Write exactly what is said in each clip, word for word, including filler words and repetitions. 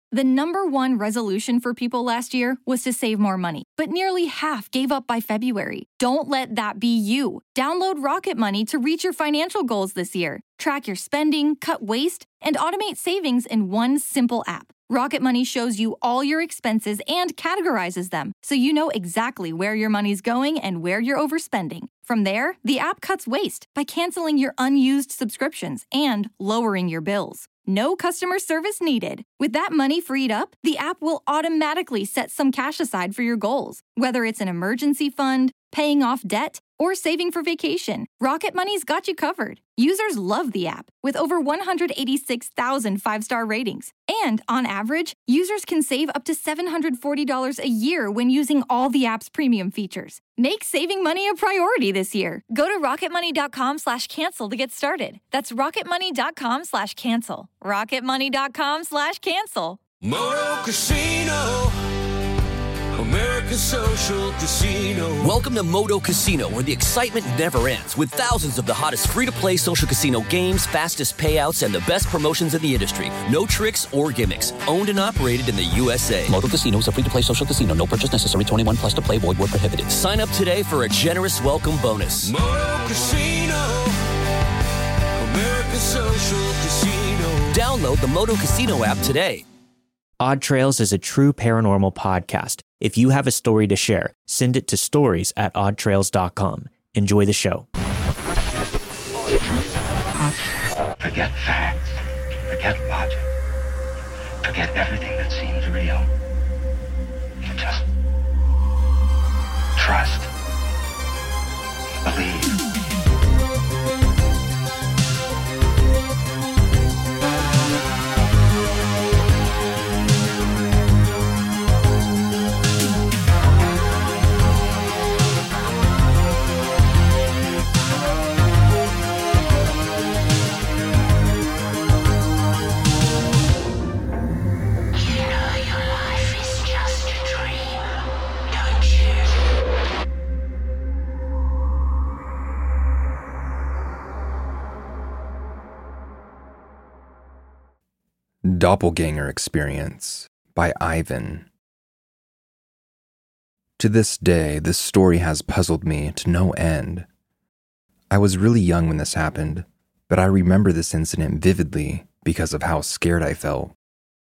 The number one resolution for people last year was to save more money, but nearly half gave up by February. Don't let that be you. Download Rocket Money to reach your financial goals this year. Track your spending, cut waste, and automate savings in one simple app. Rocket Money shows you all your expenses and categorizes them, so you know exactly where your money's going and where you're overspending. From there, the app cuts waste by canceling your unused subscriptions and lowering your bills. No customer service needed. With that money freed up, the app will automatically set some cash aside for your goals. Whether it's an emergency fund, paying off debt, or saving for vacation, Rocket Money's got you covered. Users love the app, with over one hundred eighty-six thousand five-star ratings. And on average, users can save up to seven hundred forty dollars a year when using all the app's premium features. Make saving money a priority this year. Go to rocketmoney.com slash cancel to get started. That's rocketmoney.com slash cancel. rocketmoney.com slash cancel. Moto Casino, America's social casino. Welcome to Moto Casino, where the excitement never ends, with thousands of the hottest free-to-play social casino games, fastest payouts, and the best promotions in the industry. No tricks or gimmicks. Owned and operated in the U S A. Moto Casino is a free-to-play social casino. No purchase necessary. twenty-one plus to play. Void where prohibited. Sign up today for a generous welcome bonus. Moto Casino, America's social casino. Download the Moto Casino app today. Odd Trails is a true paranormal podcast. If you have a story to share, send it to stories at odd trails dot com. Enjoy the show. Forget facts. Forget logic. Forget everything that seems real. Just trust. Believe. Doppelganger Experience by Ivan. To this day, this story has puzzled me to no end. I was really young when this happened, but I remember this incident vividly because of how scared I felt.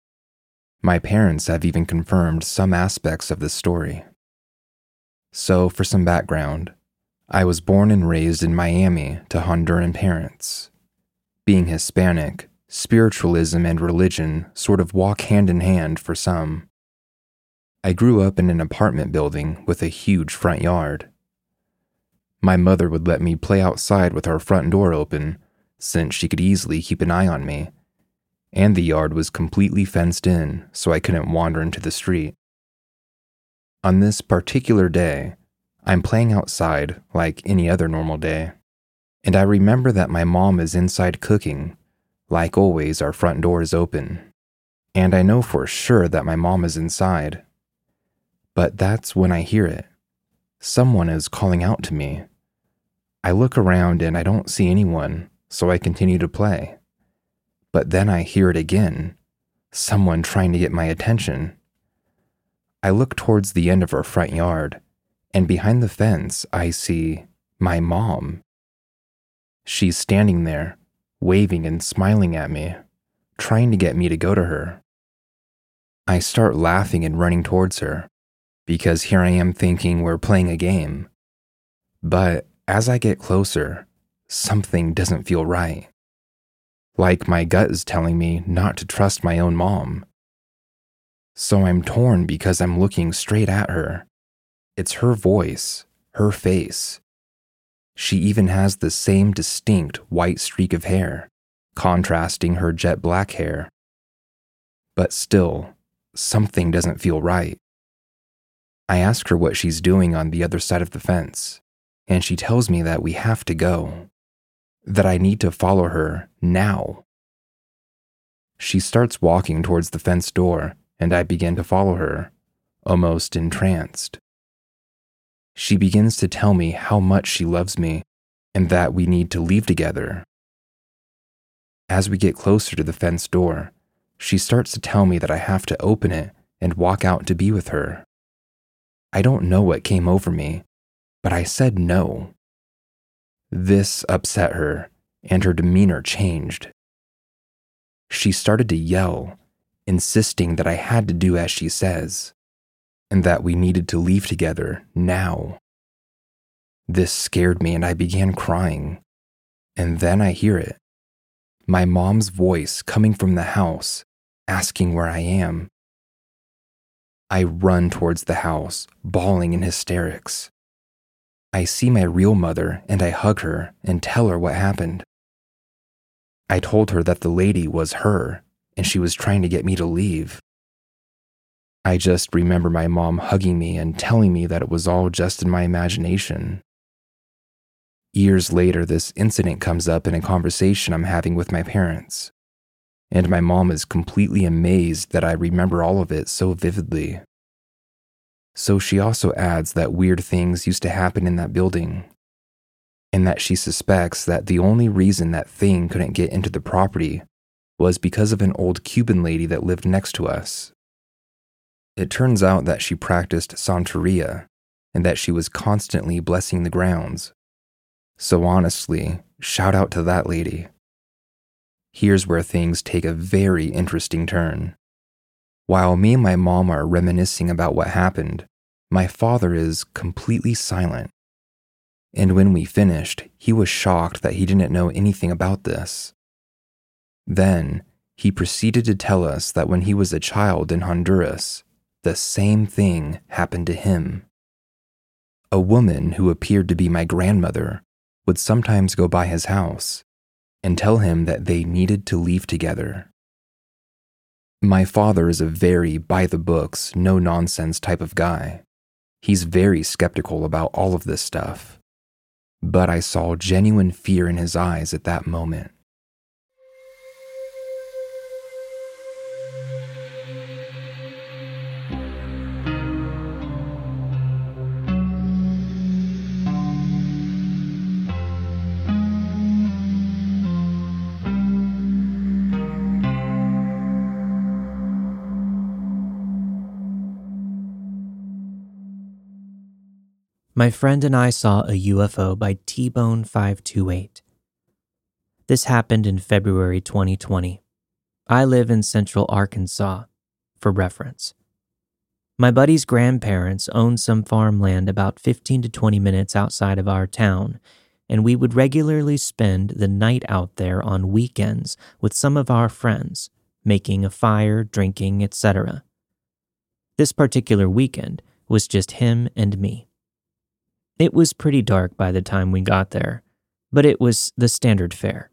My parents have even confirmed some aspects of the story. So, for some background, I was born and raised in Miami to Honduran parents. Being Hispanic, spiritualism and religion sort of walk hand in hand for some. I grew up in an apartment building with a huge front yard. My mother would let me play outside with our front door open, since she could easily keep an eye on me, and the yard was completely fenced in so I couldn't wander into the street. On this particular day, I'm playing outside like any other normal day, and I remember that my mom is inside cooking. Like always, our front door is open, and I know for sure that my mom is inside. But that's when I hear it. Someone is calling out to me. I look around and I don't see anyone, so I continue to play. But then I hear it again, someone trying to get my attention. I look towards the end of our front yard, and behind the fence I see my mom. She's standing there, waving and smiling at me, trying to get me to go to her. I start laughing and running towards her, because here I am thinking we're playing a game. But as I get closer, something doesn't feel right. Like my gut is telling me not to trust my own mom. So I'm torn because I'm looking straight at her. It's her voice, her face. She even has the same distinct white streak of hair, contrasting her jet black hair. But still, something doesn't feel right. I ask her what she's doing on the other side of the fence, and she tells me that we have to go, that I need to follow her now. She starts walking towards the fence door, and I begin to follow her, almost entranced. She begins to tell me how much she loves me and that we need to leave together. As we get closer to the fence door, she starts to tell me that I have to open it and walk out to be with her. I don't know what came over me, but I said no. This upset her, and her demeanor changed. She started to yell, insisting that I had to do as she says, and that we needed to leave together now. This scared me and I began crying, and then I hear it. My mom's voice coming from the house, asking where I am. I run towards the house, bawling in hysterics. I see my real mother and I hug her and tell her what happened. I told her that the lady was her and she was trying to get me to leave. I just remember my mom hugging me and telling me that it was all just in my imagination. Years later, this incident comes up in a conversation I'm having with my parents, and my mom is completely amazed that I remember all of it so vividly. So she also adds that weird things used to happen in that building, and that she suspects that the only reason that thing couldn't get into the property was because of an old Cuban lady that lived next to us. It turns out that she practiced Santeria, and that she was constantly blessing the grounds. So honestly, shout out to that lady. Here's where things take a very interesting turn. While me and my mom are reminiscing about what happened, my father is completely silent. And when we finished, he was shocked that he didn't know anything about this. Then, he proceeded to tell us that when he was a child in Honduras, the same thing happened to him. A woman who appeared to be my grandmother would sometimes go by his house and tell him that they needed to leave together. My father is a very by-the-books, no-nonsense type of guy. He's very skeptical about all of this stuff. But I saw genuine fear in his eyes at that moment. My friend and I saw a U F O by T-Bone five two eight. This happened in February twenty twenty. I live in central Arkansas, for reference. My buddy's grandparents owned some farmland about fifteen to twenty minutes outside of our town, and we would regularly spend the night out there on weekends with some of our friends, making a fire, drinking, et cetera. This particular weekend was just him and me. It was pretty dark by the time we got there, but it was the standard fare.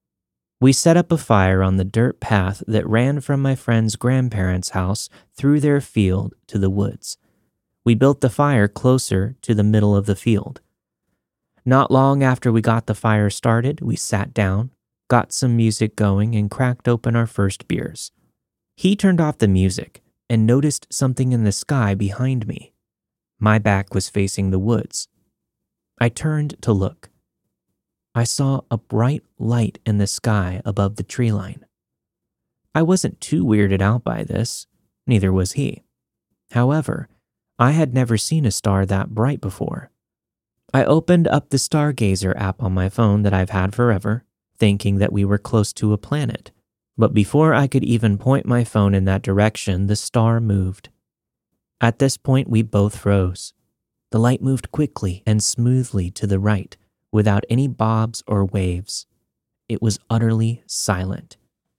We set up a fire on the dirt path that ran from my friend's grandparents' house through their field to the woods. We built the fire closer to the middle of the field. Not long after we got the fire started, we sat down, got some music going, and cracked open our first beers. He turned off the music and noticed something in the sky behind me. My back was facing the woods. I turned to look. I saw a bright light in the sky above the tree line. I wasn't too weirded out by this, neither was he. However, I had never seen a star that bright before. I opened up the Stargazer app on my phone that I've had forever, thinking that we were close to a planet. But before I could even point my phone in that direction, the star moved. At this point, we both froze. The light moved quickly and smoothly to the right, without any bobs or waves. It was utterly silent.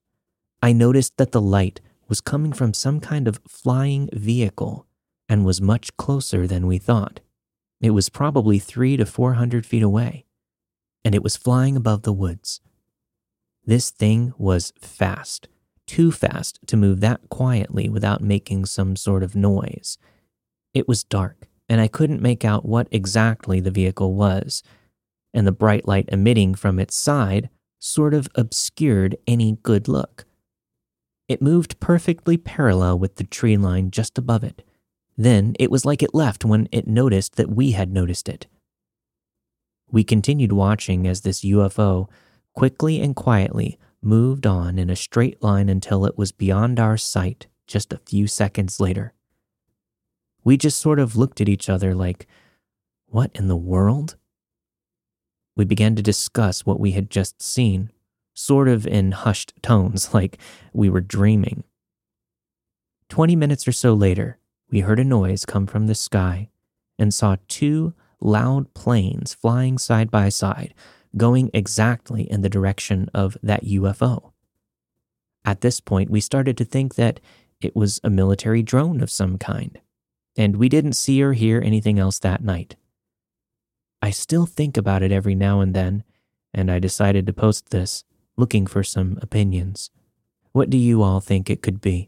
I noticed that the light was coming from some kind of flying vehicle and was much closer than we thought. It was probably three to four hundred feet away, and it was flying above the woods. This thing was fast, too fast to move that quietly without making some sort of noise. It was dark, and I couldn't make out what exactly the vehicle was, and the bright light emitting from its side sort of obscured any good look. It moved perfectly parallel with the tree line just above it. Then it was like it left when it noticed that we had noticed it. We continued watching as this U F O quickly and quietly moved on in a straight line until it was beyond our sight just a few seconds later. We just sort of looked at each other like, what in the world? We began to discuss what we had just seen, sort of in hushed tones, like we were dreaming. Twenty minutes or so later, we heard a noise come from the sky and saw two loud planes flying side by side, going exactly in the direction of that U F O. At this point, we started to think that it was a military drone of some kind, and we didn't see or hear anything else that night. I still think about it every now and then, and I decided to post this, looking for some opinions. What do you all think it could be?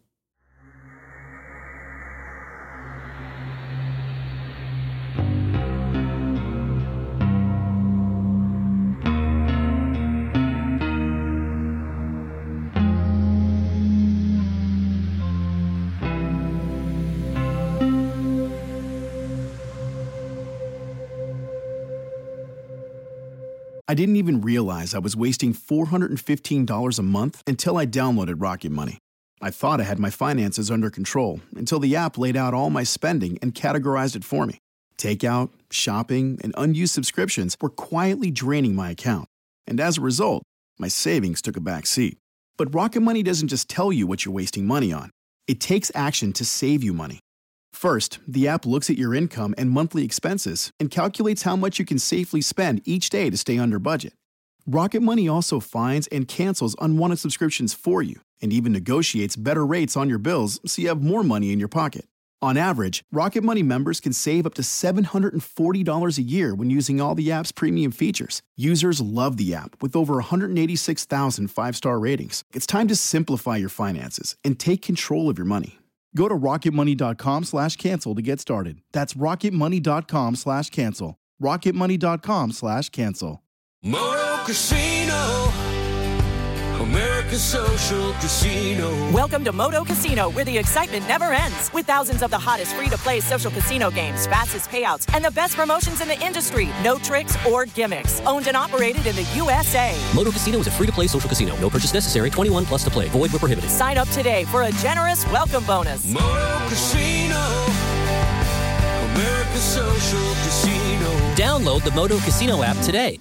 I didn't even realize I was wasting four hundred fifteen dollars a month until I downloaded Rocket Money. I thought I had my finances under control until the app laid out all my spending and categorized it for me. Takeout, shopping, and unused subscriptions were quietly draining my account. And as a result, my savings took a back seat. But Rocket Money doesn't just tell you what you're wasting money on. It takes action to save you money. First, the app looks at your income and monthly expenses and calculates how much you can safely spend each day to stay under budget. Rocket Money also finds and cancels unwanted subscriptions for you and even negotiates better rates on your bills so you have more money in your pocket. On average, Rocket Money members can save up to seven hundred forty dollars a year when using all the app's premium features. Users love the app with over one hundred eighty-six thousand five-star ratings. It's time to simplify your finances and take control of your money. Go to rocketmoney.com slash cancel to get started. That's rocketmoney.com slash cancel. rocketmoney.com slash cancel. Moto Casino, America's social casino. Welcome to Moto Casino, where the excitement never ends. With thousands of the hottest free-to-play social casino games, fastest payouts, and the best promotions in the industry. No tricks or gimmicks. Owned and operated in the U S A. Moto Casino is a free-to-play social casino. No purchase necessary. twenty-one plus to play. Void where prohibited. Sign up today for a generous welcome bonus. Moto Casino, America's social casino. Download the Moto Casino app today.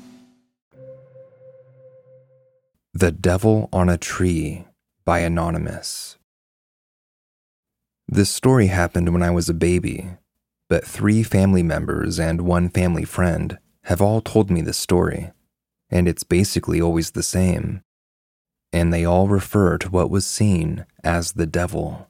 The Devil on a Tree by Anonymous. This story happened when I was a baby, but three family members and one family friend have all told me this story, and it's basically always the same, and they all refer to what was seen as the devil.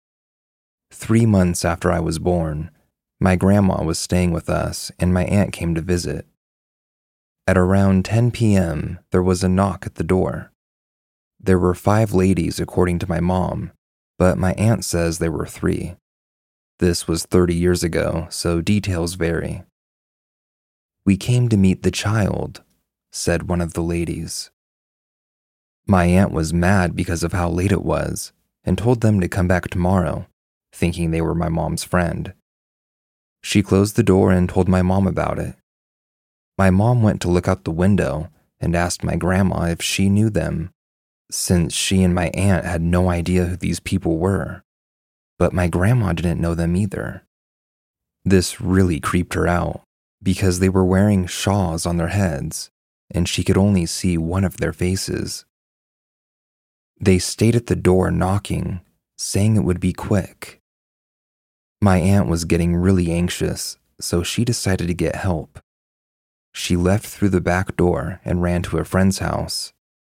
Three months after I was born, my grandma was staying with us and my aunt came to visit. At around ten p.m., there was a knock at the door. There were five ladies according to my mom, but my aunt says there were three. This was thirty years ago, so details vary. "We came to meet the child," said one of the ladies. My aunt was mad because of how late it was and told them to come back tomorrow, thinking they were my mom's friend. She closed the door and told my mom about it. My mom went to look out the window and asked my grandma if she knew them, since she and my aunt had no idea who these people were. But my grandma didn't know them either. This really creeped her out, because they were wearing shawls on their heads, and she could only see one of their faces. They stayed at the door knocking, saying it would be quick. My aunt was getting really anxious, so she decided to get help. She left through the back door and ran to a friend's house.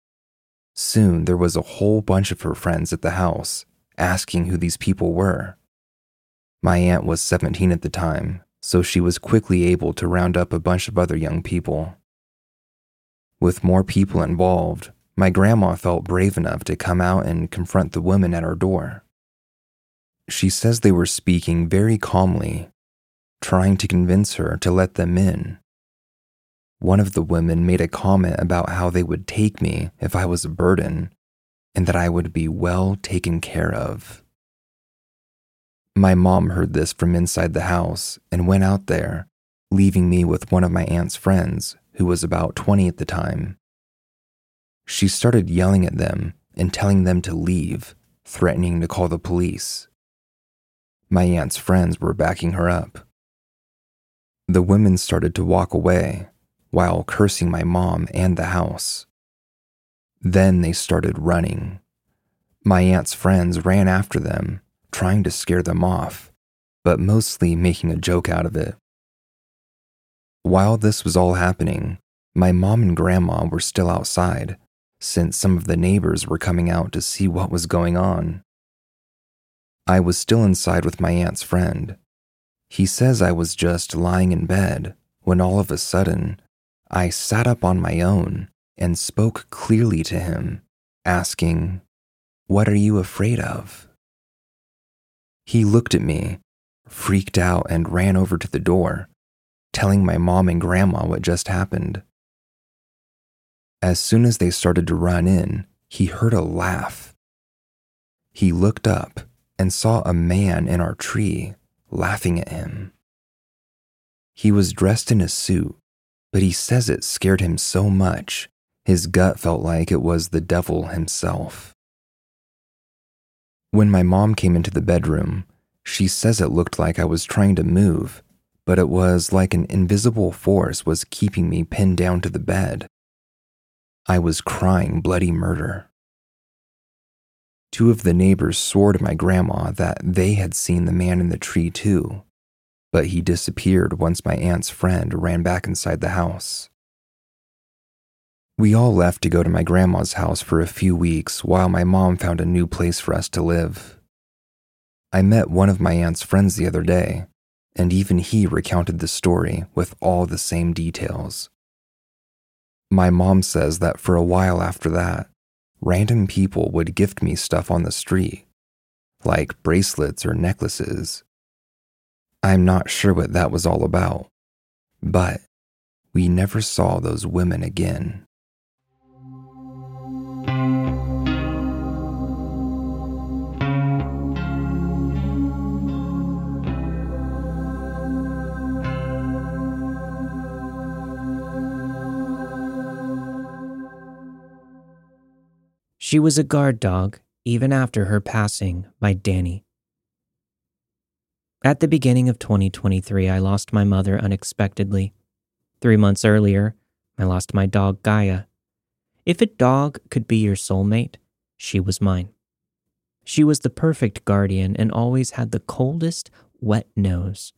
Soon there was a whole bunch of her friends at the house, asking who these people were. My aunt was seventeen at the time, so she was quickly able to round up a bunch of other young people. With more people involved, my grandma felt brave enough to come out and confront the women at our door. She says they were speaking very calmly, trying to convince her to let them in. One of the women made a comment about how they would take me if I was a burden, and that I would be well taken care of. My mom heard this from inside the house and went out there, leaving me with one of my aunt's friends, who was about twenty at the time. She started yelling at them and telling them to leave, threatening to call the police. My aunt's friends were backing her up. The women started to walk away while cursing my mom and the house. Then they started running. My aunt's friends ran after them, trying to scare them off, but mostly making a joke out of it. While this was all happening, my mom and grandma were still outside, since some of the neighbors were coming out to see what was going on. I was still inside with my aunt's friend. He says I was just lying in bed when all of a sudden, I sat up on my own and spoke clearly to him, asking, "What are you afraid of?" He looked at me, freaked out, and ran over to the door, telling my mom and grandma what just happened. As soon as they started to run in, he heard a laugh. He looked up and saw a man in our tree laughing at him. He was dressed in a suit, but he says it scared him so much, his gut felt like it was the devil himself. When my mom came into the bedroom, she says it looked like I was trying to move, but it was like an invisible force was keeping me pinned down to the bed. I was crying bloody murder. Two of the neighbors swore to my grandma that they had seen the man in the tree too, but he disappeared once my aunt's friend ran back inside the house. We all left to go to my grandma's house for a few weeks while my mom found a new place for us to live. I met one of my aunt's friends the other day, and even he recounted the story with all the same details. My mom says that for a while after that, random people would gift me stuff on the street, like bracelets or necklaces. I'm not sure what that was all about, but we never saw those women again. She was a guard dog, even after her passing by Danny. At the beginning of twenty twenty-three, I lost my mother unexpectedly. Three months earlier, I lost my dog Gaia. If a dog could be your soulmate, she was mine. She was the perfect guardian and always had the coldest, wet nose.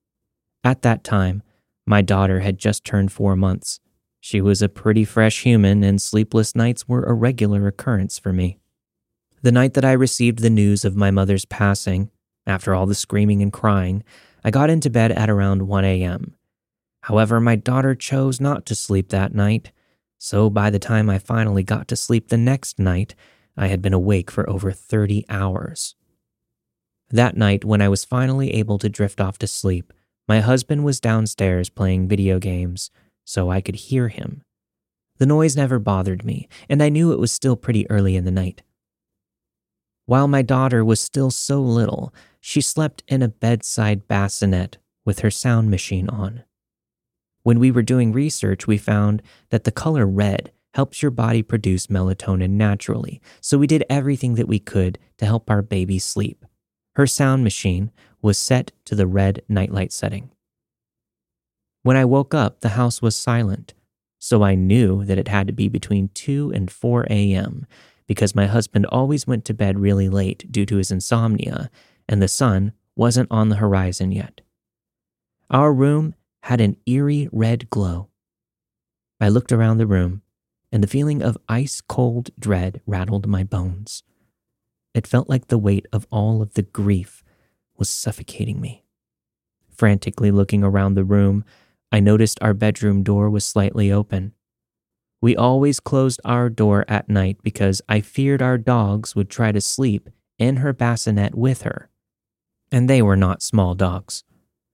At that time, my daughter had just turned four months. She was a pretty fresh human, and sleepless nights were a regular occurrence for me. The night that I received the news of my mother's passing, after all the screaming and crying, I got into bed at around one a.m. However, my daughter chose not to sleep that night, so by the time I finally got to sleep the next night, I had been awake for over thirty hours. That night, when I was finally able to drift off to sleep, my husband was downstairs playing video games, so I could hear him. The noise never bothered me, and I knew it was still pretty early in the night. While my daughter was still so little, she slept in a bedside bassinet with her sound machine on. When we were doing research, we found that the color red helps your body produce melatonin naturally, so we did everything that we could to help our baby sleep. Her sound machine was set to the red nightlight setting. When I woke up, the house was silent, so I knew that it had to be between two and four a.m. because my husband always went to bed really late due to his insomnia, and the sun wasn't on the horizon yet. Our room had an eerie red glow. I looked around the room, and the feeling of ice-cold dread rattled my bones. It felt like the weight of all of the grief was suffocating me. Frantically looking around the room, I noticed our bedroom door was slightly open. We always closed our door at night because I feared our dogs would try to sleep in her bassinet with her, and they were not small dogs.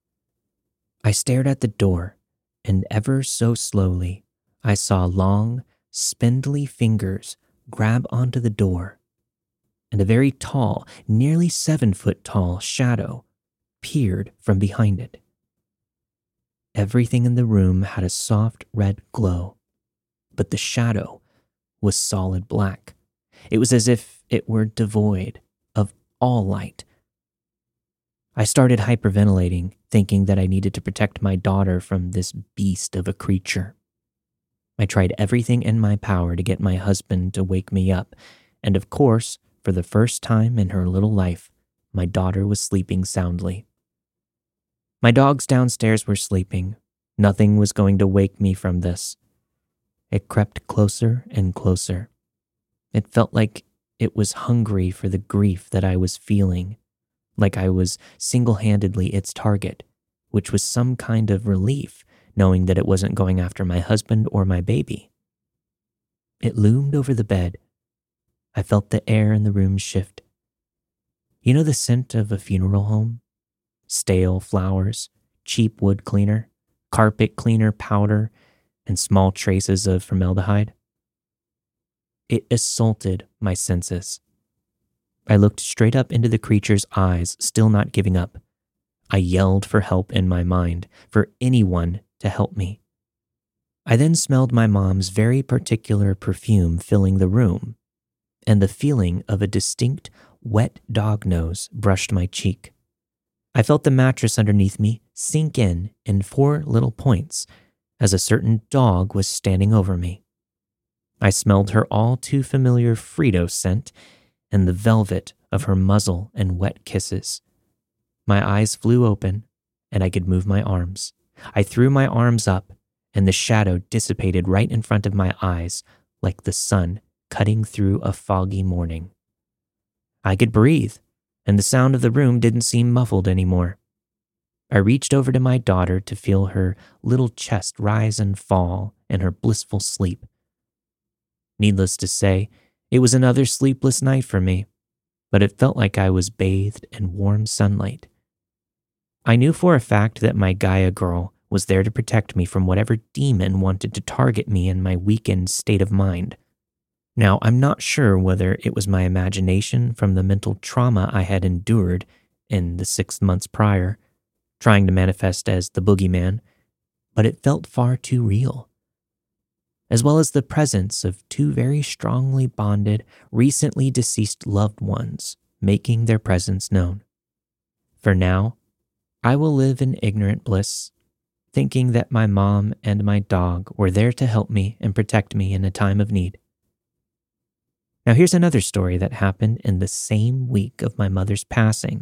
I stared at the door, and ever so slowly, I saw long, spindly fingers grab onto the door, and a very tall, nearly seven-foot-tall shadow peered from behind it. Everything in the room had a soft red glow, but the shadow was solid black. It was as if it were devoid of all light. I started hyperventilating, thinking that I needed to protect my daughter from this beast of a creature. I tried everything in my power to get my husband to wake me up, and of course, for the first time in her little life, my daughter was sleeping soundly. My dogs downstairs were sleeping. Nothing was going to wake me from this. It crept closer and closer. It felt like it was hungry for the grief that I was feeling, like I was single-handedly its target, which was some kind of relief, knowing that it wasn't going after my husband or my baby. It loomed over the bed. I felt the air in the room shift. You know the scent of a funeral home? Stale flowers, cheap wood cleaner, carpet cleaner powder, and small traces of formaldehyde? It assaulted my senses. I looked straight up into the creature's eyes, still not giving up. I yelled for help in my mind, for anyone to help me. I then smelled my mom's very particular perfume filling the room, and the feeling of a distinct wet dog nose brushed my cheek. I felt the mattress underneath me sink in in four little points as a certain dog was standing over me. I smelled her all too familiar Frito scent and the velvet of her muzzle and wet kisses. My eyes flew open, and I could move my arms. I threw my arms up, and the shadow dissipated right in front of my eyes like the sun cutting through a foggy morning. I could breathe, and the sound of the room didn't seem muffled anymore. I reached over to my daughter to feel her little chest rise and fall in her blissful sleep. Needless to say, it was another sleepless night for me, but it felt like I was bathed in warm sunlight. I knew for a fact that my Gaia girl was there to protect me from whatever demon wanted to target me in my weakened state of mind. Now, I'm not sure whether it was my imagination from the mental trauma I had endured in the six months prior, trying to manifest as the boogeyman, but it felt far too real. As well as the presence of two very strongly bonded, recently deceased loved ones making their presence known. For now, I will live in ignorant bliss, thinking that my mom and my dog were there to help me and protect me in a time of need. Now here's another story that happened in the same week of my mother's passing.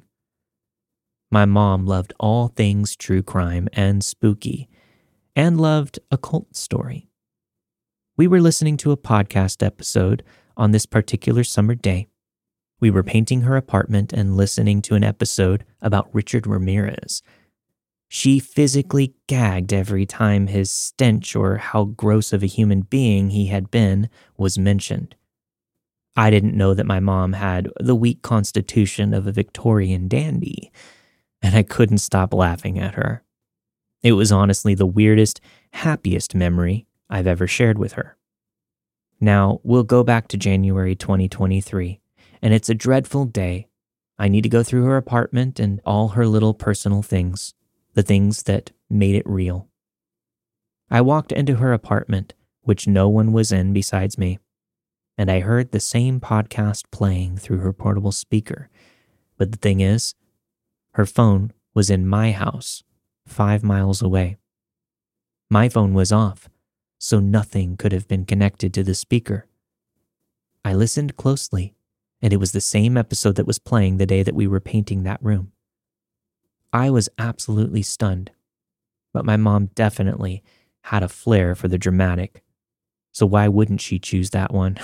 My mom loved all things true crime and spooky, and loved a cult story. We were listening to a podcast episode on this particular summer day. We were painting her apartment and listening to an episode about Richard Ramirez. She physically gagged every time his stench or how gross of a human being he had been was mentioned. I didn't know that my mom had the weak constitution of a Victorian dandy, and I couldn't stop laughing at her. It was honestly the weirdest, happiest memory I've ever shared with her. Now, we'll go back to January twenty twenty-three, and it's a dreadful day. I need to go through her apartment and all her little personal things, the things that made it real. I walked into her apartment, which no one was in besides me, and I heard the same podcast playing through her portable speaker. But the thing is, her phone was in my house, five miles away. My phone was off, so nothing could have been connected to the speaker. I listened closely, and it was the same episode that was playing the day that we were painting that room. I was absolutely stunned, but my mom definitely had a flair for the dramatic, so why wouldn't she choose that one?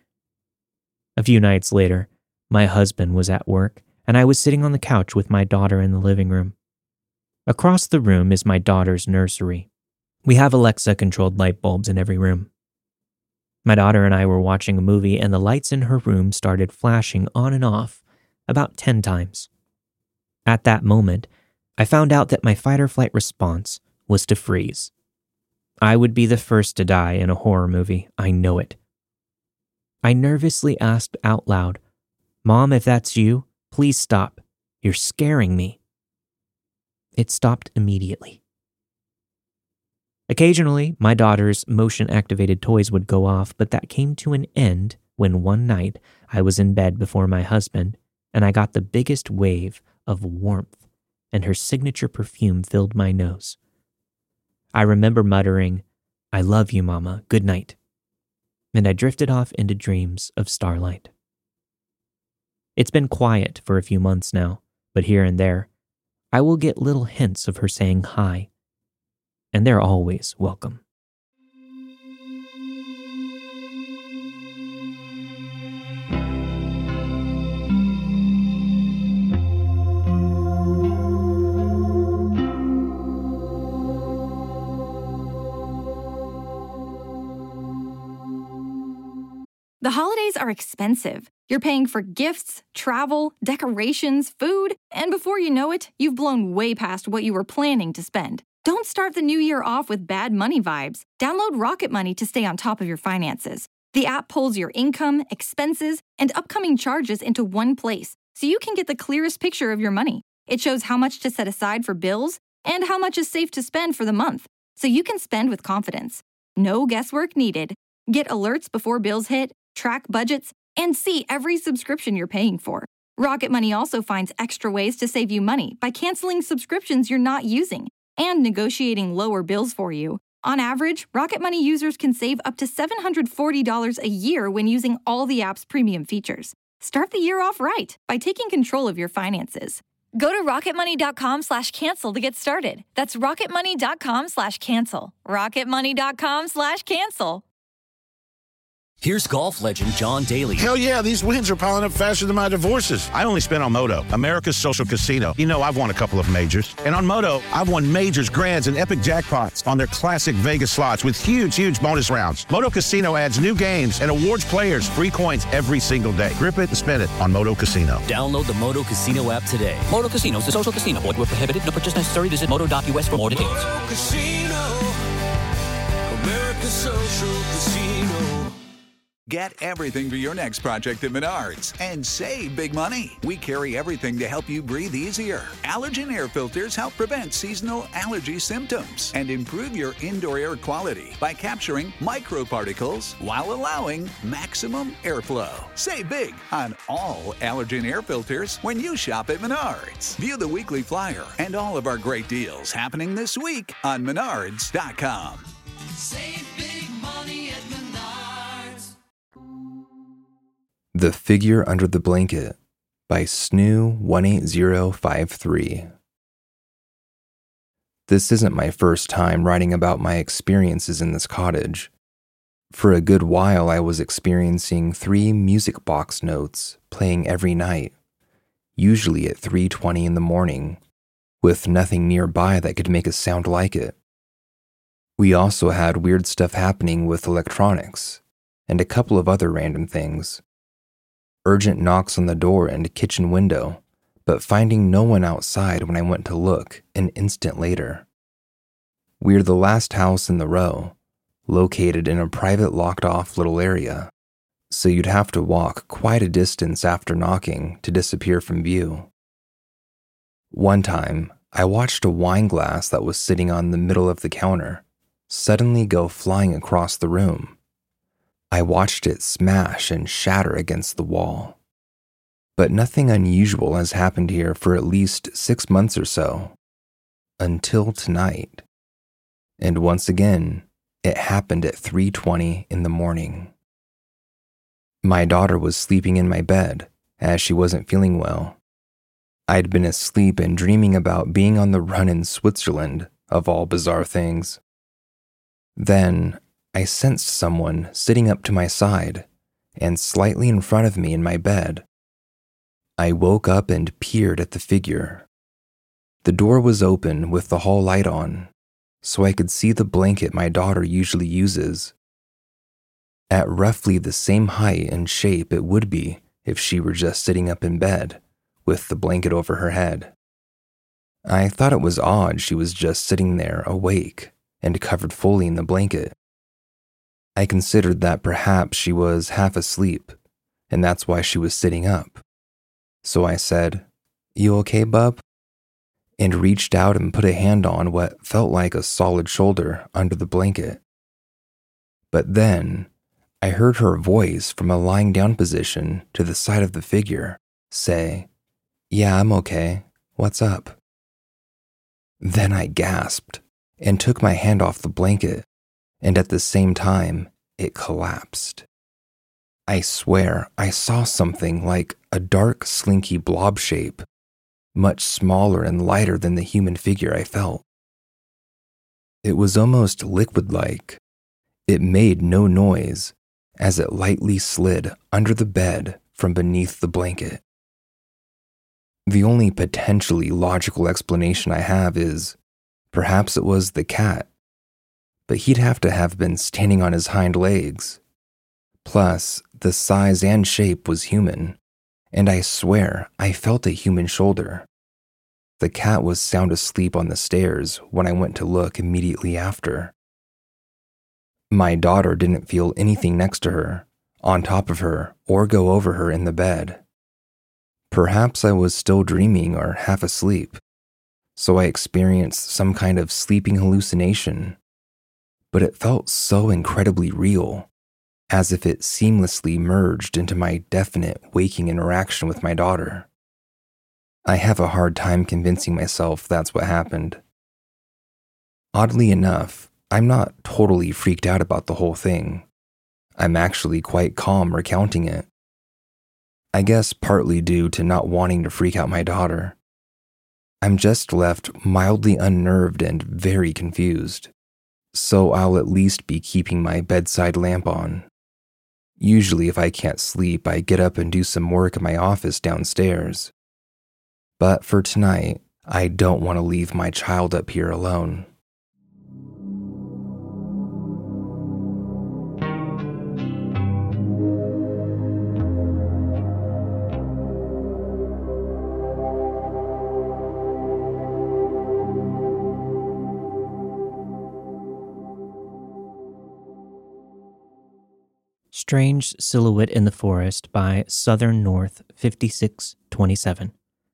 A few nights later, my husband was at work, and I was sitting on the couch with my daughter in the living room. Across the room is my daughter's nursery. We have Alexa-controlled light bulbs in every room. My daughter and I were watching a movie, and the lights in her room started flashing on and off about ten times. At that moment, I found out that my fight-or-flight response was to freeze. I would be the first to die in a horror movie, I know it. I nervously asked out loud, "Mom, if that's you, please stop. You're scaring me." It stopped immediately. Occasionally, my daughter's motion-activated toys would go off, but that came to an end when one night I was in bed before my husband, and I got the biggest wave of warmth, and her signature perfume filled my nose. I remember muttering, "I love you, Mama, good night," and I drifted off into dreams of starlight. It's been quiet for a few months now, but here and there, I will get little hints of her saying hi, and they're always welcome. The holidays are expensive. You're paying for gifts, travel, decorations, food, and before you know it, you've blown way past what you were planning to spend. Don't start the new year off with bad money vibes. Download Rocket Money to stay on top of your finances. The app pulls your income, expenses, and upcoming charges into one place, so you can get the clearest picture of your money. It shows how much to set aside for bills and how much is safe to spend for the month, so you can spend with confidence. No guesswork needed. Get alerts before bills hit, track budgets, and see every subscription you're paying for. Rocket Money also finds extra ways to save you money by canceling subscriptions you're not using and negotiating lower bills for you. On average, Rocket Money users can save up to seven hundred forty dollars a year when using all the app's premium features. Start the year off right by taking control of your finances. Go to rocketmoney.com slash cancel to get started. That's rocketmoney.com slash cancel. rocketmoney.com slash cancel. Here's golf legend John Daly. Hell yeah, these wins are piling up faster than my divorces. I only spent on Moto, America's social casino. You know, I've won a couple of majors. And on Moto, I've won majors, grands, and epic jackpots on their classic Vegas slots with huge, huge bonus rounds. Moto Casino adds new games and awards players free coins every single day. Grip it and spin it on Moto Casino. Download the Moto Casino app today. Moto Casino is a social casino. Void where prohibited. No purchase necessary. Visit moto dot u s for more details. Moto Casino, America's social casino. Get everything for your next project at Menards and save big money. We carry everything to help you breathe easier. Allergen air filters help prevent seasonal allergy symptoms and improve your indoor air quality by capturing microparticles while allowing maximum airflow. Save big on all allergen air filters when you shop at Menards. View the weekly flyer and all of our great deals happening this week on menards dot com. Save big money at Menards. The Figure Under the Blanket by Snoo one eight zero five three. This isn't my first time writing about my experiences in this cottage. For a good while, I was experiencing three music box notes playing every night, usually at three twenty in the morning, with nothing nearby that could make a sound like it. We also had weird stuff happening with electronics and a couple of other random things. Urgent knocks on the door and kitchen window, but finding no one outside when I went to look an instant later. We're the last house in the row, located in a private locked-off little area, so you'd have to walk quite a distance after knocking to disappear from view. One time, I watched a wine glass that was sitting on the middle of the counter suddenly go flying across the room. I watched it smash and shatter against the wall. But nothing unusual has happened here for at least six months or so. Until tonight. And once again, it happened at three twenty in the morning. My daughter was sleeping in my bed, as she wasn't feeling well. I'd been asleep and dreaming about being on the run in Switzerland, of all bizarre things. Then, I sensed someone sitting up to my side and slightly in front of me in my bed. I woke up and peered at the figure. The door was open with the hall light on, so I could see the blanket my daughter usually uses. At roughly the same height and shape it would be if she were just sitting up in bed, with the blanket over her head. I thought it was odd she was just sitting there awake and covered fully in the blanket. I considered that perhaps she was half asleep, and that's why she was sitting up. So I said, "You okay, bub?" and reached out and put a hand on what felt like a solid shoulder under the blanket. But then, I heard her voice from a lying down position to the side of the figure say, "Yeah, I'm okay. What's up?" Then I gasped and took my hand off the blanket, and at the same time, it collapsed. I swear I saw something like a dark, slinky blob shape, much smaller and lighter than the human figure I felt. It was almost liquid-like. It made no noise as it lightly slid under the bed from beneath the blanket. The only potentially logical explanation I have is perhaps it was the cat, but he'd have to have been standing on his hind legs. Plus, the size and shape was human, and I swear I felt a human shoulder. The cat was sound asleep on the stairs when I went to look immediately after. My daughter didn't feel anything next to her, on top of her, or go over her in the bed. Perhaps I was still dreaming or half asleep, so I experienced some kind of sleeping hallucination, but it felt so incredibly real, as if it seamlessly merged into my definite waking interaction with my daughter. I have a hard time convincing myself that's what happened. Oddly enough, I'm not totally freaked out about the whole thing. I'm actually quite calm recounting it. I guess partly due to not wanting to freak out my daughter. I'm just left mildly unnerved and very confused, so I'll at least be keeping my bedside lamp on. Usually if I can't sleep, I get up and do some work in my office downstairs. But for tonight, I don't want to leave my child up here alone. Strange Silhouette in the Forest by Southern North fifty-six twenty-seven.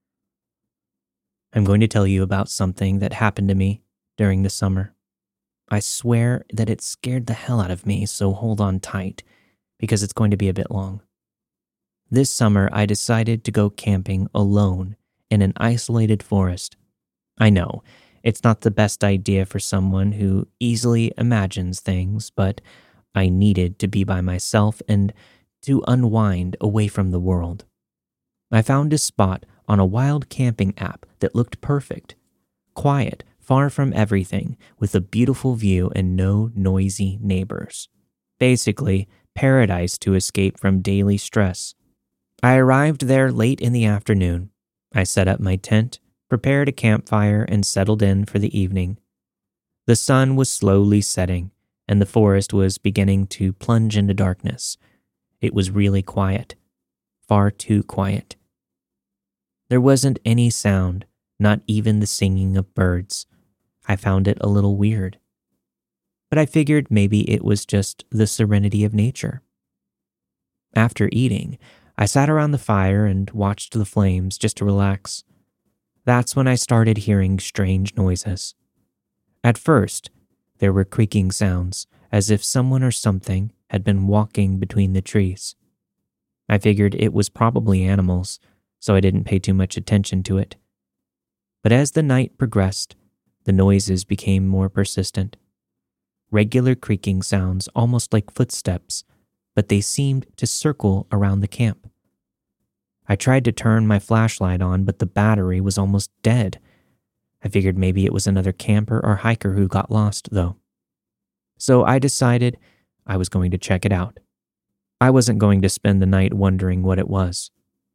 I'm going to tell you about something that happened to me during the summer. I swear that it scared the hell out of me, so hold on tight, because it's going to be a bit long. This summer, I decided to go camping alone in an isolated forest. I know, it's not the best idea for someone who easily imagines things, but I needed to be by myself and to unwind away from the world. I found a spot on a wild camping app that looked perfect. Quiet, far from everything, with a beautiful view and no noisy neighbors. Basically, paradise to escape from daily stress. I arrived there late in the afternoon. I set up my tent, prepared a campfire, and settled in for the evening. The sun was slowly setting, and the forest was beginning to plunge into darkness. It was really quiet. Far too quiet. There wasn't any sound, not even the singing of birds. I found it a little weird. But I figured maybe it was just the serenity of nature. After eating, I sat around the fire and watched the flames just to relax. That's when I started hearing strange noises. At first, there were creaking sounds, as if someone or something had been walking between the trees. I figured it was probably animals, so I didn't pay too much attention to it. But as the night progressed, the noises became more persistent. Regular creaking sounds, almost like footsteps, but they seemed to circle around the camp. I tried to turn my flashlight on, but the battery was almost dead. I figured maybe it was another camper or hiker who got lost, though. So I decided I was going to check it out. I wasn't going to spend the night wondering what it was.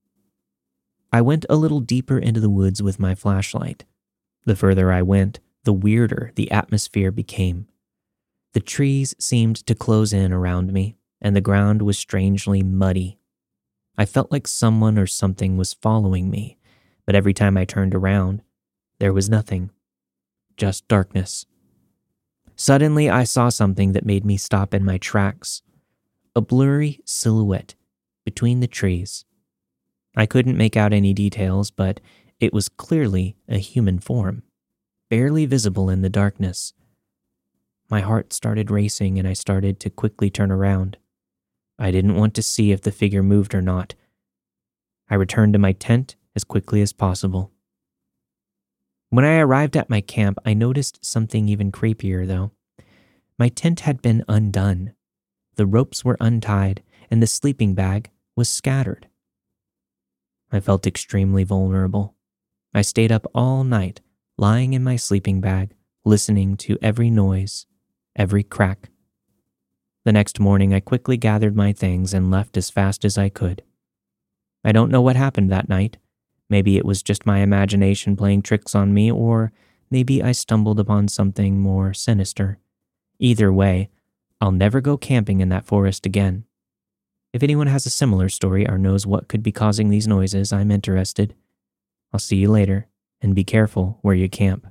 I went a little deeper into the woods with my flashlight. The further I went, the weirder the atmosphere became. The trees seemed to close in around me, and the ground was strangely muddy. I felt like someone or something was following me, but every time I turned around, there was nothing. Just darkness. Suddenly, I saw something that made me stop in my tracks. A blurry silhouette between the trees. I couldn't make out any details, but It was clearly a human form, barely visible in the darkness. My heart started racing and I started to quickly turn around. I didn't want to see if the figure moved or not. I returned to my tent as quickly as possible. When I arrived at my camp, I noticed something even creepier, though. My tent had been undone. The ropes were untied, and the sleeping bag was scattered. I felt extremely vulnerable. I stayed up all night, lying in my sleeping bag, listening to every noise, every crack. The next morning, I quickly gathered my things and left as fast as I could. I don't know what happened that night. Maybe it was just my imagination playing tricks on me, or maybe I stumbled upon something more sinister. Either way, I'll never go camping in that forest again. If anyone has a similar story or knows what could be causing these noises, I'm interested. I'll see you later, and be careful where you camp.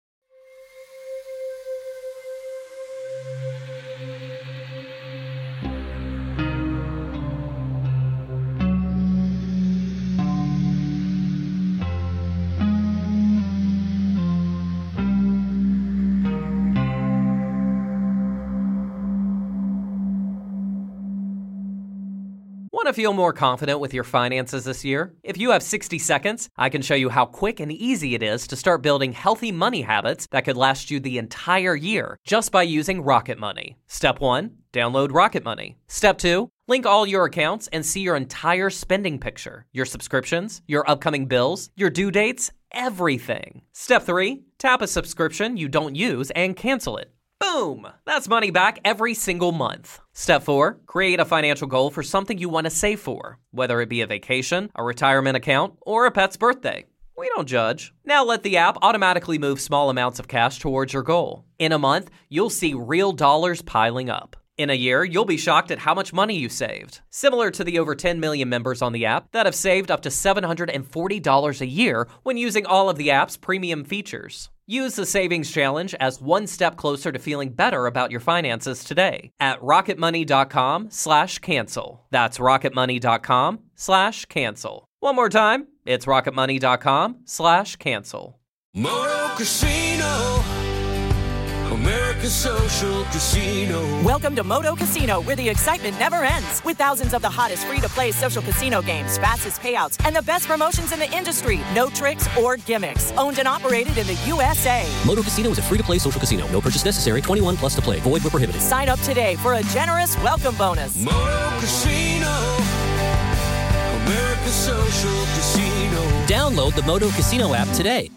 Want to feel more confident with your finances this year? If you have sixty seconds, I can show you how quick and easy it is to start building healthy money habits that could last you the entire year just by using Rocket Money. Step one, download Rocket Money. Step two, link all your accounts and see your entire spending picture, your subscriptions, your upcoming bills, your due dates, everything. Step three, tap a subscription you don't use and cancel it. Boom! That's money back every single month. Step four, create a financial goal for something you want to save for, whether it be a vacation, a retirement account, or a pet's birthday. We don't judge. Now let the app automatically move small amounts of cash towards your goal. In a month, you'll see real dollars piling up. In a year, you'll be shocked at how much money you saved. Similar to the over ten million members on the app that have saved up to seven hundred forty dollars a year when using all of the app's premium features. Use the Savings Challenge as one step closer to feeling better about your finances today at rocketmoney.com slash cancel. That's rocketmoney.com slash cancel. One more time, it's rocketmoney.com slash cancel. Moto Casino, America's social casino. Welcome to Moto Casino, where the excitement never ends. With thousands of the hottest free-to-play social casino games, fastest payouts, and the best promotions in the industry. No tricks or gimmicks. Owned and operated in the U S A. Moto Casino is a free-to-play social casino. No purchase necessary. twenty-one plus to play. Void where prohibited. Sign up today for a generous welcome bonus. Moto Casino, America's social casino. Download the Moto Casino app today.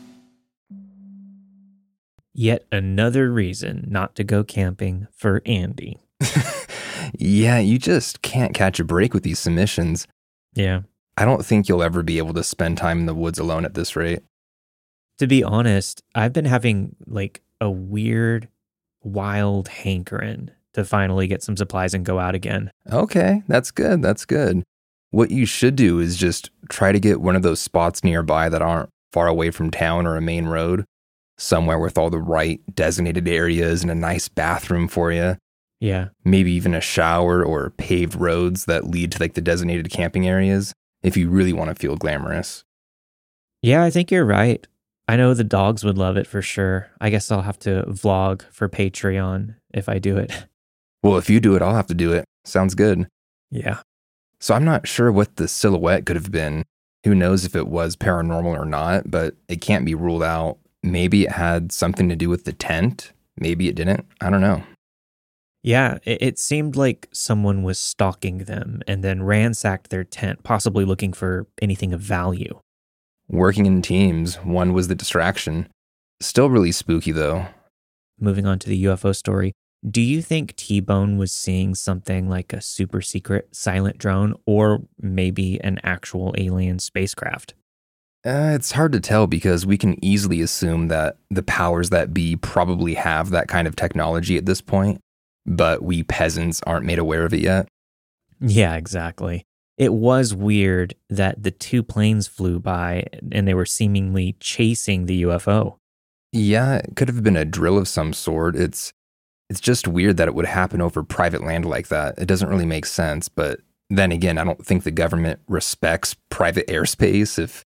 Yet another reason not to go camping for Andy. Yeah, you just can't catch a break with these submissions. Yeah. I don't think you'll ever be able to spend time in the woods alone at this rate. To be honest, I've been having like a weird, wild hankering to finally get some supplies and go out again. Okay, that's good. That's good. What you should do is just try to get one of those spots nearby that aren't far away from town or a main road. Somewhere with all the right designated areas and a nice bathroom for you. Yeah. Maybe even a shower or paved roads that lead to like the designated camping areas if you really want to feel glamorous. Yeah, I think you're right. I know the dogs would love it for sure. I guess I'll have to vlog for Patreon if I do it. Well, if you do it, I'll have to do it. Sounds good. Yeah. So I'm not sure what the silhouette could have been. Who knows if it was paranormal or not, but it can't be ruled out. Maybe it had something to do with the tent. Maybe it didn't. I don't know. Yeah, it, it seemed like someone was stalking them and then ransacked their tent, possibly looking for anything of value. Working in teams, one was the distraction. Still really spooky, though. Moving on to the U F O story, do you think T-Bone was seeing something like a super secret silent drone or maybe an actual alien spacecraft? Uh, it's hard to tell because we can easily assume that the powers that be probably have that kind of technology at this point, but we peasants aren't made aware of it yet. Yeah, exactly. It was weird that the two planes flew by and they were seemingly chasing the U F O. Yeah, it could have been a drill of some sort. It's it's just weird that it would happen over private land like that. It doesn't really make sense, but then again, I don't think the government respects private airspace if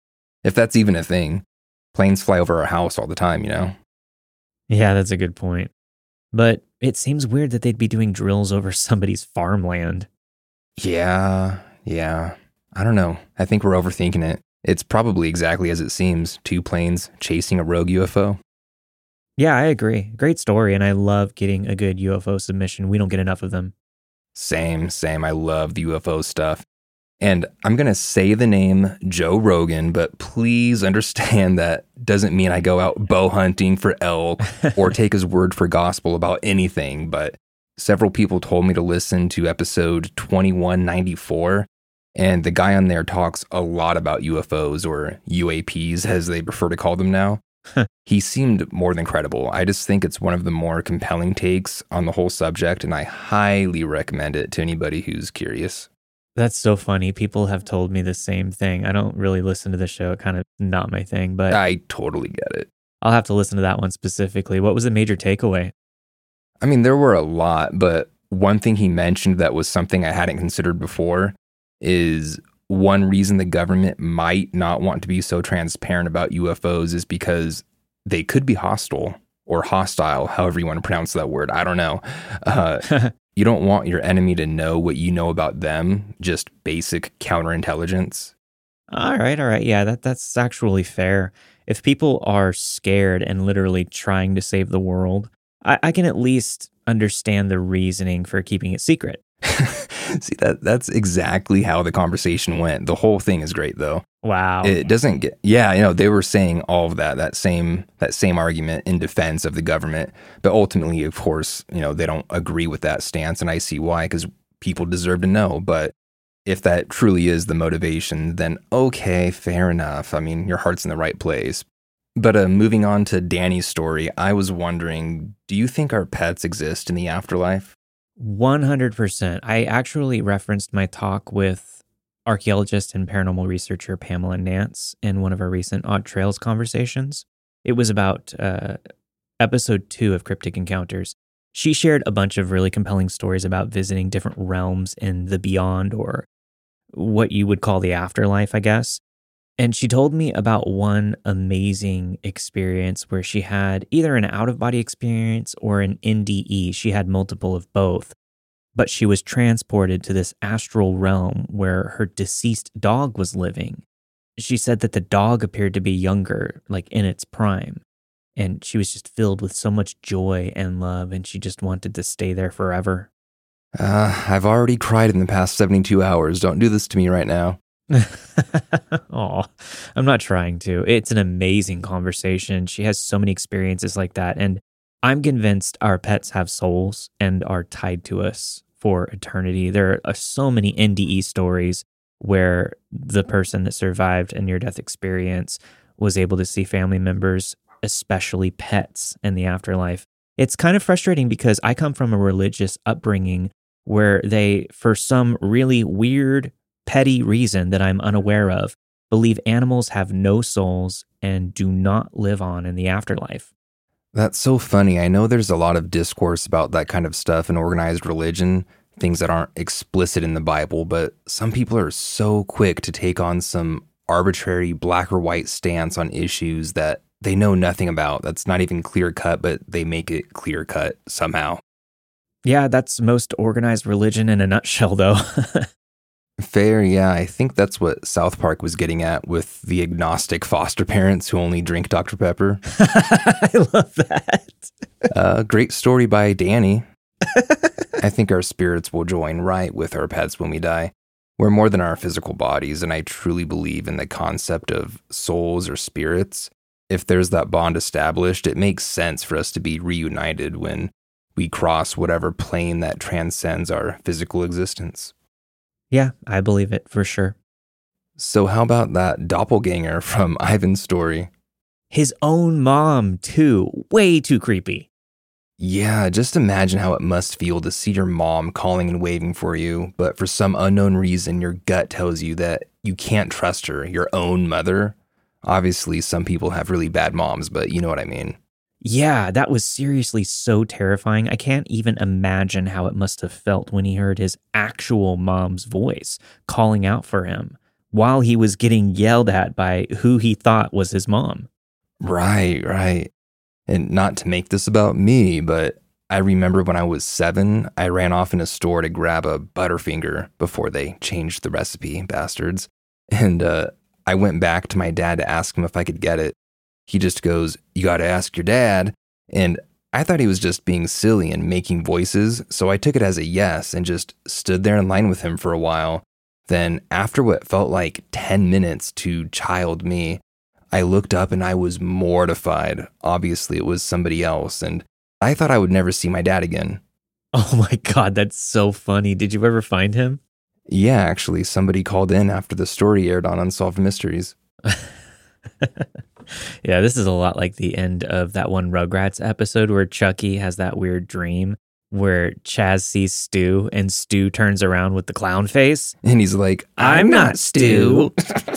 If that's even a thing. Planes fly over our house all the time, you know? Yeah, that's a good point. But it seems weird that they'd be doing drills over somebody's farmland. Yeah, yeah. I don't know. I think we're overthinking it. It's probably exactly as it seems. Two planes chasing a rogue U F O. Yeah, I agree. Great story, and I love getting a good U F O submission. We don't get enough of them. Same, same. I love the U F O stuff. And I'm going to say the name Joe Rogan, but please understand that doesn't mean I go out bow hunting for elk or take his word for gospel about anything. But several people told me to listen to episode twenty-one ninety-four. And the guy on there talks a lot about U F Os, or U A Ps as they prefer to call them now. He seemed more than credible. I just think it's one of the more compelling takes on the whole subject, and I highly recommend it to anybody who's curious. That's so funny. People have told me the same thing. I don't really listen to the show. Kind of not my thing, but I totally get it. I'll have to listen to that one specifically. What was the major takeaway? I mean, there were a lot, but one thing he mentioned that was something I hadn't considered before is one reason the government might not want to be so transparent about U F Os is because they could be hostile or hostile, however you want to pronounce that word. I don't know. Uh, you don't want your enemy to know what you know about them, just basic counterintelligence. All right, all right. Yeah, that, that's actually fair. If people are scared and literally trying to save the world, I, I can at least understand the reasoning for keeping it secret. See, that that's exactly how the conversation went. The whole thing is great, though. Wow. It doesn't get, yeah, you know, they were saying all of that, that same, that same argument in defense of the government. But ultimately, of course, you know, they don't agree with that stance. And I see why, because people deserve to know. But if that truly is the motivation, then okay, fair enough. I mean, your heart's in the right place. But uh, moving on to Danny's story, I was wondering, do you think our pets exist in the afterlife? one hundred percent. I actually referenced my talk with archaeologist and paranormal researcher Pamela Nance in one of our recent Odd Trails conversations. It was about uh, episode two of Cryptic Encounters. She shared a bunch of really compelling stories about visiting different realms in the beyond, or what you would call the afterlife, I guess. And she told me about one amazing experience where she had either an out-of-body experience or an N D E. She had multiple of both. But she was transported to this astral realm where her deceased dog was living. She said that the dog appeared to be younger, like in its prime. And she was just filled with so much joy and love, and she just wanted to stay there forever. Uh, I've already cried in the past seventy-two hours. Don't do this to me right now. Aw, I'm not trying to. It's an amazing conversation. She has so many experiences like that, and I'm convinced our pets have souls and are tied to us for eternity. There are so many N D E stories where the person that survived a near-death experience was able to see family members, especially pets, in the afterlife. It's kind of frustrating because I come from a religious upbringing where they, for some really weird, petty reason that I'm unaware of, believe animals have no souls and do not live on in the afterlife. That's so funny. I know there's a lot of discourse about that kind of stuff in organized religion, things that aren't explicit in the Bible, but some people are so quick to take on some arbitrary black or white stance on issues that they know nothing about. That's not even clear cut, but they make it clear cut somehow. Yeah, that's most organized religion in a nutshell, though. Fair, yeah. I think that's what South Park was getting at with the agnostic foster parents who only drink Doctor Pepper. I love that. uh, great story by Danny. I think our spirits will join right with our pets when we die. We're more than our physical bodies, and I truly believe in the concept of souls or spirits. If there's that bond established, it makes sense for us to be reunited when we cross whatever plane that transcends our physical existence. Yeah, I believe it for sure. So how about that doppelganger from Ivan's story? His own mom, too. Way too creepy. Yeah, just imagine how it must feel to see your mom calling and waving for you, but for some unknown reason, your gut tells you that you can't trust her, your own mother. Obviously, some people have really bad moms, but you know what I mean. Yeah, that was seriously so terrifying. I can't even imagine how it must have felt when he heard his actual mom's voice calling out for him. while he was getting yelled at by who he thought was his mom. Right, right. And not to make this about me, but I remember when I was seven, I ran off in a store to grab a Butterfinger before they changed the recipe, bastards. And uh, I went back to my dad to ask him if I could get it. He just goes, "You gotta ask your dad." And I thought he was just being silly and making voices, so I took it as a yes and just stood there in line with him for a while. Then, after what felt like ten minutes to child me, I looked up and I was mortified. Obviously, it was somebody else, and I thought I would never see my dad again. Oh my God, that's so funny. Did you ever find him? Yeah, actually, somebody called in after the story aired on Unsolved Mysteries. Yeah, this is a lot like the end of that one Rugrats episode where Chucky has that weird dream where Chaz sees Stu and Stu turns around with the clown face. And he's like, I'm, I'm not Stu.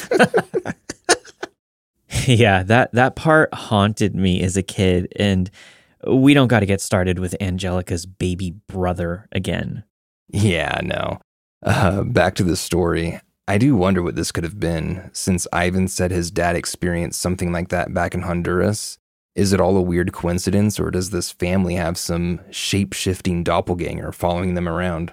Yeah, that, that part haunted me as a kid. And we don't got to get started with Angelica's baby brother again. Yeah, no. Uh, back to the story. I do wonder what this could have been, since Ivan said his dad experienced something like that back in Honduras. Is it all a weird coincidence, or does this family have some shape-shifting doppelganger following them around?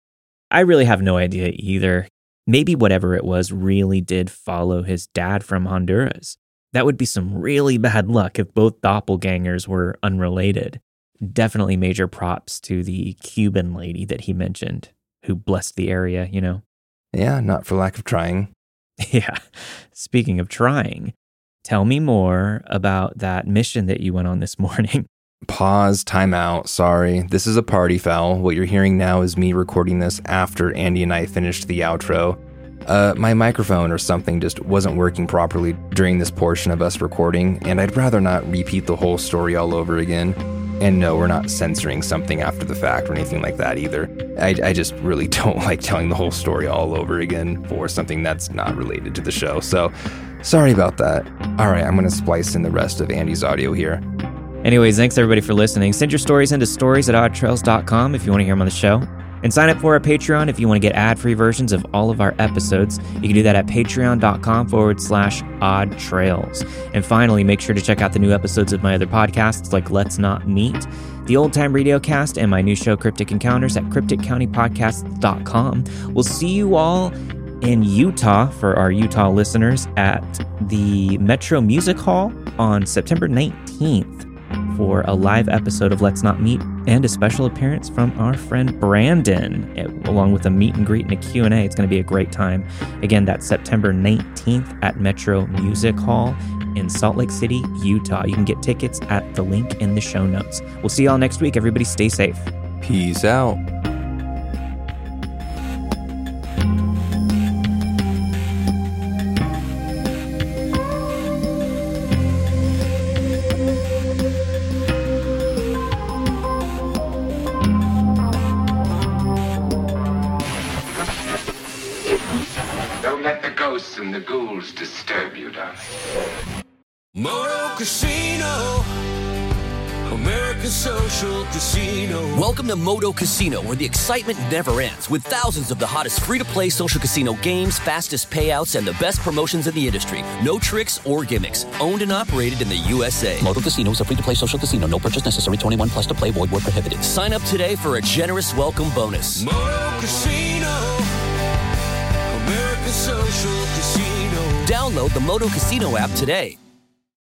I really have no idea either. Maybe whatever it was really did follow his dad from Honduras. That would be some really bad luck if both doppelgangers were unrelated. Definitely major props to the Cuban lady that he mentioned, who blessed the area, you know? Yeah, not for lack of trying. Yeah. Speaking of trying, tell me more about that mission that you went on this morning. Pause, time out, sorry. This is a party foul. What you're hearing now is me recording this after Andy and I finished the outro. Uh, my microphone or something just wasn't working properly during this portion of us recording, and I'd rather not repeat the whole story all over again. And no, we're not censoring something after the fact or anything like that either. I, I just really don't like telling the whole story all over again for something that's not related to the show. So, sorry about that. All right, I'm going to splice in the rest of Andy's audio here. Anyways, thanks everybody for listening. Send your stories into stories at odd trails dot com if you want to hear them on the show. And sign up for our Patreon if you want to get ad-free versions of all of our episodes. You can do that at patreon.com forward slash odd trails. And finally, make sure to check out the new episodes of my other podcasts like Let's Not Meet, the Old Time Radio Cast, and my new show Cryptic Encounters at cryptic county podcasts dot com. We'll see you all in Utah, for our Utah listeners, at the Metro Music Hall on September nineteenth. For a live episode of Let's Not Meet and a special appearance from our friend Brandon, along with a meet and greet and a Q and A. It's going to be a great time. Again, that's September nineteenth at Metro Music Hall in Salt Lake City, Utah. You can get tickets at the link in the show notes. We'll see you all next week. Everybody stay safe. Peace out. And the ghouls disturb you, darling. Moto Casino, America's Social Casino. Welcome to Moto Casino, where the excitement never ends, with thousands of the hottest free-to-play social casino games, fastest payouts, and the best promotions in the industry. No tricks or gimmicks. Owned and operated in the U S A. Moto Casino is a free-to-play social casino. No purchase necessary. twenty-one plus to play. Void where prohibited. Sign up today for a generous welcome bonus. Moto Casino, America's Social Casino. Download the Moto Casino app today.